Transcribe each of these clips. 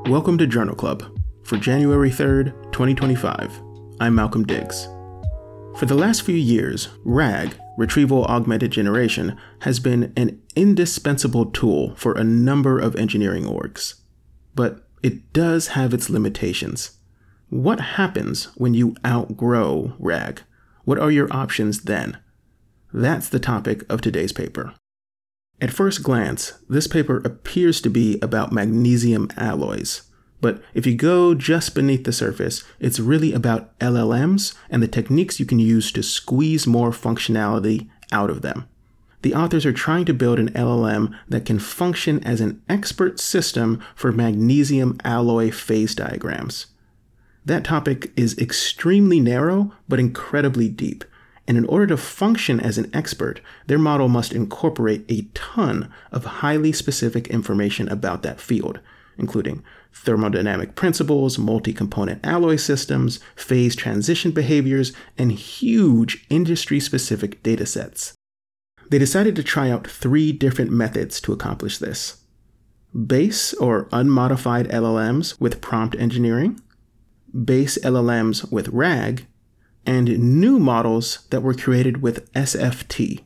Welcome to Journal Club for January 3rd, 2025. I'm Malcolm Diggs. For the last few years, RAG, Retrieval Augmented Generation, has been an indispensable tool for a number of engineering orgs. But it does have its limitations. What happens when you outgrow RAG? What are your options then? That's the topic of today's paper. At first glance, this paper appears to be about magnesium alloys. But if you go just beneath the surface, it's really about LLMs and the techniques you can use to squeeze more functionality out of them. The authors are trying to build an LLM that can function as an expert system for magnesium alloy phase diagrams. That topic is extremely narrow, but incredibly deep. And in order to function as an expert, their model must incorporate a ton of highly specific information about that field, including thermodynamic principles, multi-component alloy systems, phase transition behaviors, and huge industry-specific datasets. They decided to try out 3 different methods to accomplish this: base or unmodified LLMs with prompt engineering, base LLMs with RAG, and new models that were created with SFT.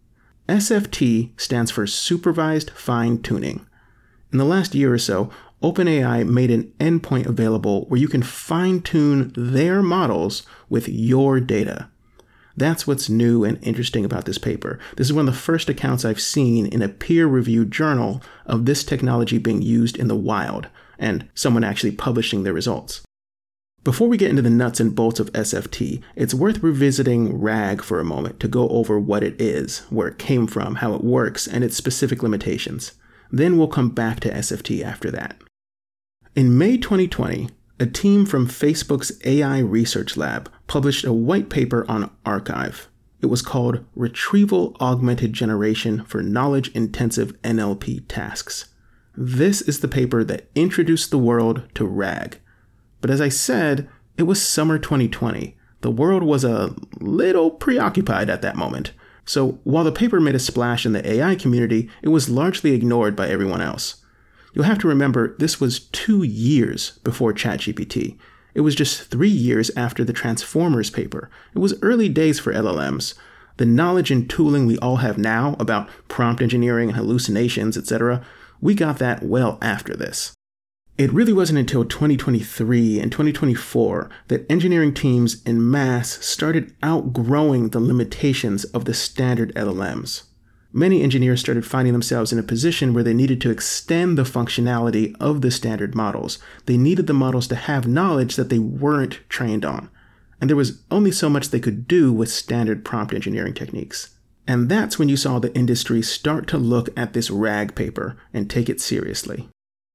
SFT stands for Supervised Fine-Tuning. In the last year or so, OpenAI made an endpoint available where you can fine-tune their models with your data. That's what's new and interesting about this paper. This is one of the first accounts I've seen in a peer-reviewed journal of this technology being used in the wild, and someone actually publishing their results. Before we get into the nuts and bolts of SFT, it's worth revisiting RAG for a moment to go over what it is, where it came from, how it works, and its specific limitations. Then we'll come back to SFT after that. In May 2020, a team from Facebook's AI Research Lab published a white paper on arXiv. It was called Retrieval Augmented Generation for Knowledge-Intensive NLP Tasks. This is the paper that introduced the world to RAG. But as I said, it was summer 2020. The world was a little preoccupied at that moment. So while the paper made a splash in the AI community, it was largely ignored by everyone else. You'll have to remember this was 2 years before ChatGPT. It was just 3 years after the Transformers paper. It was early days for LLMs. The knowledge and tooling we all have now about prompt engineering and hallucinations, etc., we got that well after this. It really wasn't until 2023 and 2024 that engineering teams en masse started outgrowing the limitations of the standard LLMs. Many engineers started finding themselves in a position where they needed to extend the functionality of the standard models. They needed the models to have knowledge that they weren't trained on. And there was only so much they could do with standard prompt engineering techniques. And that's when you saw the industry start to look at this RAG paper and take it seriously.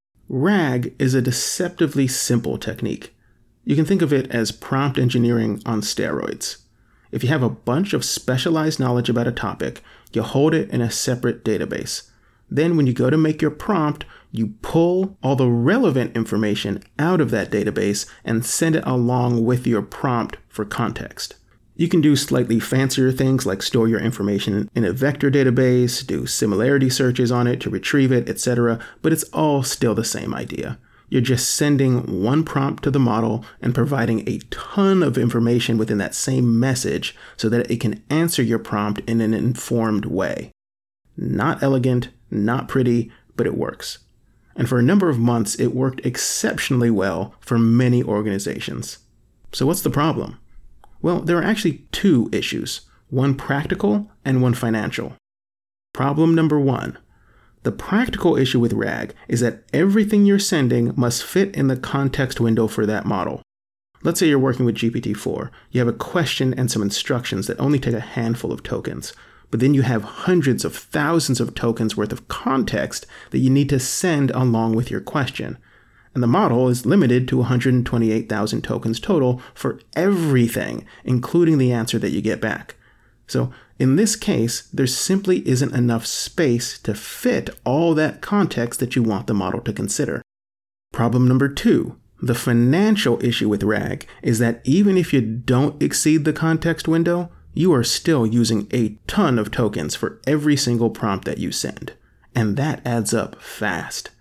RAG is a deceptively simple technique. You can think of it as prompt engineering on steroids. If you have a bunch of specialized knowledge about a topic, you hold it in a separate database. Then when you go to make your prompt, you pull all the relevant information out of that database and send it along with your prompt for context. You can do slightly fancier things like store your information in a vector database, do similarity searches on it to retrieve it, etc., but it's all still the same idea. You're just sending one prompt to the model and providing a ton of information within that same message so that it can answer your prompt in an informed way. Not elegant, not pretty, but it works. And for a number of months, it worked exceptionally well for many organizations. So what's the problem? Well, there are actually 2 issues, one practical and one financial. Problem number 1. The practical issue with RAG is that everything you're sending must fit in the context window for that model. Let's say you're working with GPT-4. You have a question and some instructions that only take a handful of tokens, but then you have hundreds of thousands of tokens worth of context that you need to send along with your question. And the model is limited to 128,000 tokens total for everything, including the answer that you get back. So in this case, there simply isn't enough space to fit all that context that you want the model to consider. Problem number 2, the financial issue with RAG is that even if you don't exceed the context window, you are still using a ton of tokens for every single prompt that you send. And that adds up fast.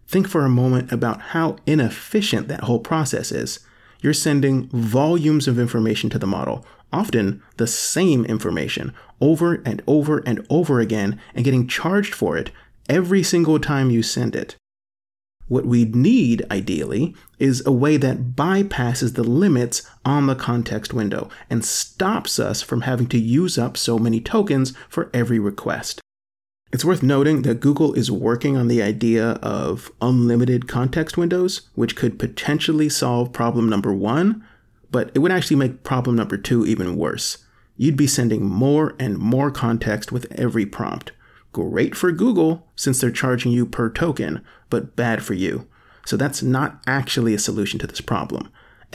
Think for a moment about how inefficient that whole process is. You're sending volumes of information to the model, often the same information, over and over and over again, and getting charged for it every single time you send it. What we need, ideally, is a way that bypasses the limits on the context window and stops us from having to use up so many tokens for every request. It's worth noting that Google is working on the idea of unlimited context windows, which could potentially solve problem number 1, but it would actually make problem number 2 even worse. You'd be sending more and more context with every prompt. Great for Google, since they're charging you per token, but bad for you. So that's not actually a solution to this problem.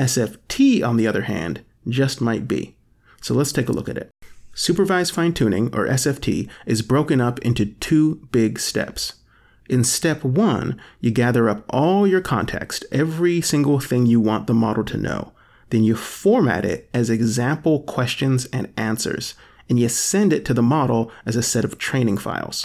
SFT, on the other hand, just might be. So let's take a look at it. Supervised fine-tuning, or SFT, is broken up into 2 big steps. In step 1, you gather up all your context, every single thing you want the model to know. Then you format it as example questions and answers, and you send it to the model as a set of training files.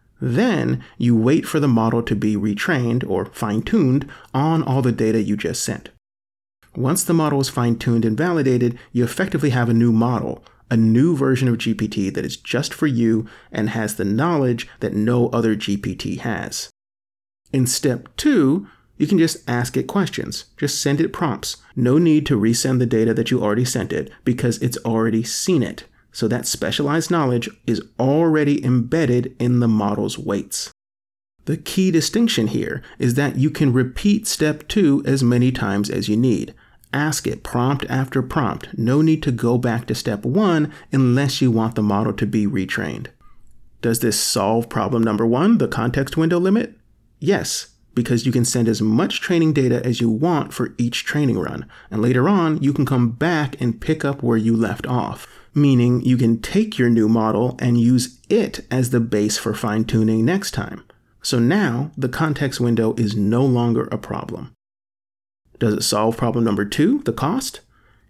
Then you wait for the model to be retrained or fine-tuned on all the data you just sent. Once the model is fine-tuned and validated, you effectively have a new model, a new version of GPT that is just for you and has the knowledge that no other GPT has. In step 2, you can just ask it questions. Just send it prompts. No need to resend the data that you already sent it because it's already seen it. So that specialized knowledge is already embedded in the model's weights. The key distinction here is that you can repeat step 2 as many times as you need. Ask it prompt after prompt. No need to go back to step 1 unless you want the model to be retrained. Does this solve problem number 1, the context window limit? Yes, because you can send as much training data as you want for each training run, and later on you can come back and pick up where you left off, meaning you can take your new model and use it as the base for fine-tuning next time. So now the context window is no longer a problem. Does it solve problem number 2, the cost?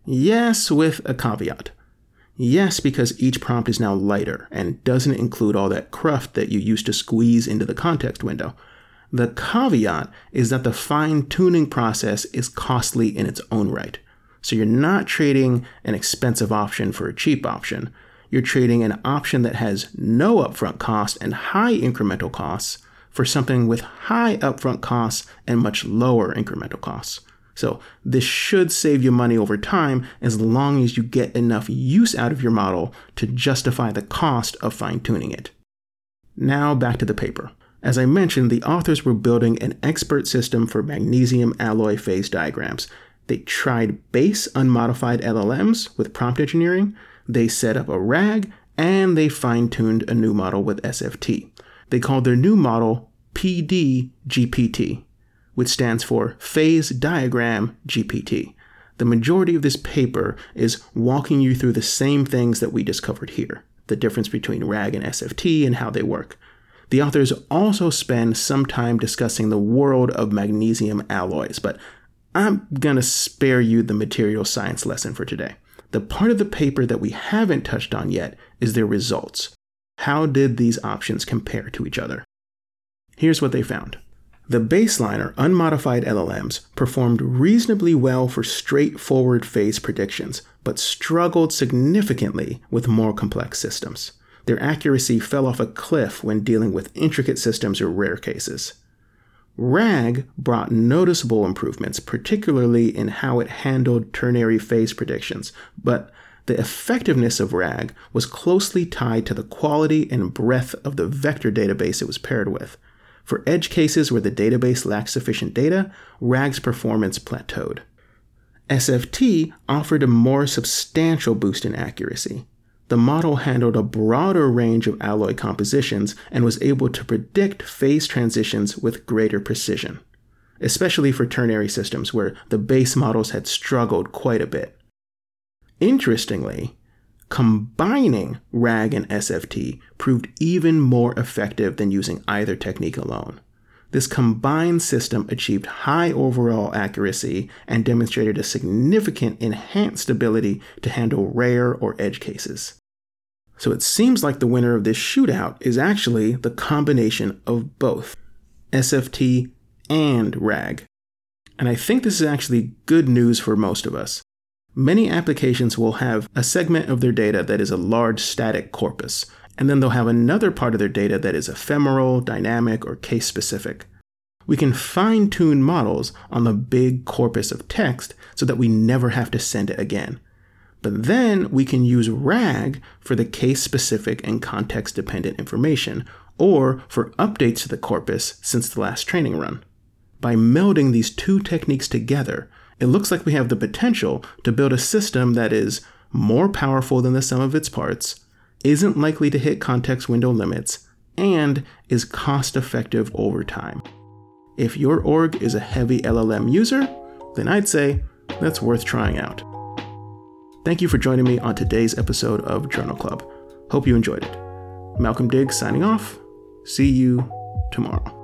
Yes, with a caveat. Yes, because each prompt is now lighter and doesn't include all that cruft that you used to squeeze into the context window. The caveat is that the fine-tuning process is costly in its own right. So you're not trading an expensive option for a cheap option. You're trading an option that has no upfront cost and high incremental costs for something with high upfront costs and much lower incremental costs. So this should save you money over time as long as you get enough use out of your model to justify the cost of fine-tuning it. Now back to the paper. As I mentioned, the authors were building an expert system for magnesium alloy phase diagrams. They tried base unmodified LLMs with prompt engineering, they set up a RAG, and they fine-tuned a new model with SFT. They called their new model PD-GPT, which stands for Phase Diagram GPT. The majority of this paper is walking you through the same things that we discovered here, the difference between RAG and SFT and how they work. The authors also spend some time discussing the world of magnesium alloys, but I'm going to spare you the material science lesson for today. The part of the paper that we haven't touched on yet is their results. How did these options compare to each other? Here's what they found. The baseline or unmodified LLMs performed reasonably well for straightforward phase predictions, but struggled significantly with more complex systems. Their accuracy fell off a cliff when dealing with intricate systems or rare cases. RAG brought noticeable improvements, particularly in how it handled ternary phase predictions, but the effectiveness of RAG was closely tied to the quality and breadth of the vector database it was paired with. For edge cases where the database lacked sufficient data, RAG's performance plateaued. SFT offered a more substantial boost in accuracy. The model handled a broader range of alloy compositions and was able to predict phase transitions with greater precision, especially for ternary systems where the base models had struggled quite a bit. Interestingly, combining RAG and SFT proved even more effective than using either technique alone. This combined system achieved high overall accuracy and demonstrated a significant enhanced ability to handle rare or edge cases. So it seems like the winner of this shootout is actually the combination of both, SFT and RAG. And I think this is actually good news for most of us. Many applications will have a segment of their data that is a large static corpus, and then they'll have another part of their data that is ephemeral, dynamic, or case-specific. We can fine-tune models on the big corpus of text so that we never have to send it again. But then we can use RAG for the case-specific and context-dependent information, or for updates to the corpus since the last training run. By melding these two techniques together, it looks like we have the potential to build a system that is more powerful than the sum of its parts, isn't likely to hit context window limits, and is cost-effective over time. If your org is a heavy LLM user, then I'd say that's worth trying out. Thank you for joining me on today's episode of Journal Club. Hope you enjoyed it. Malcolm Diggs signing off. See you tomorrow.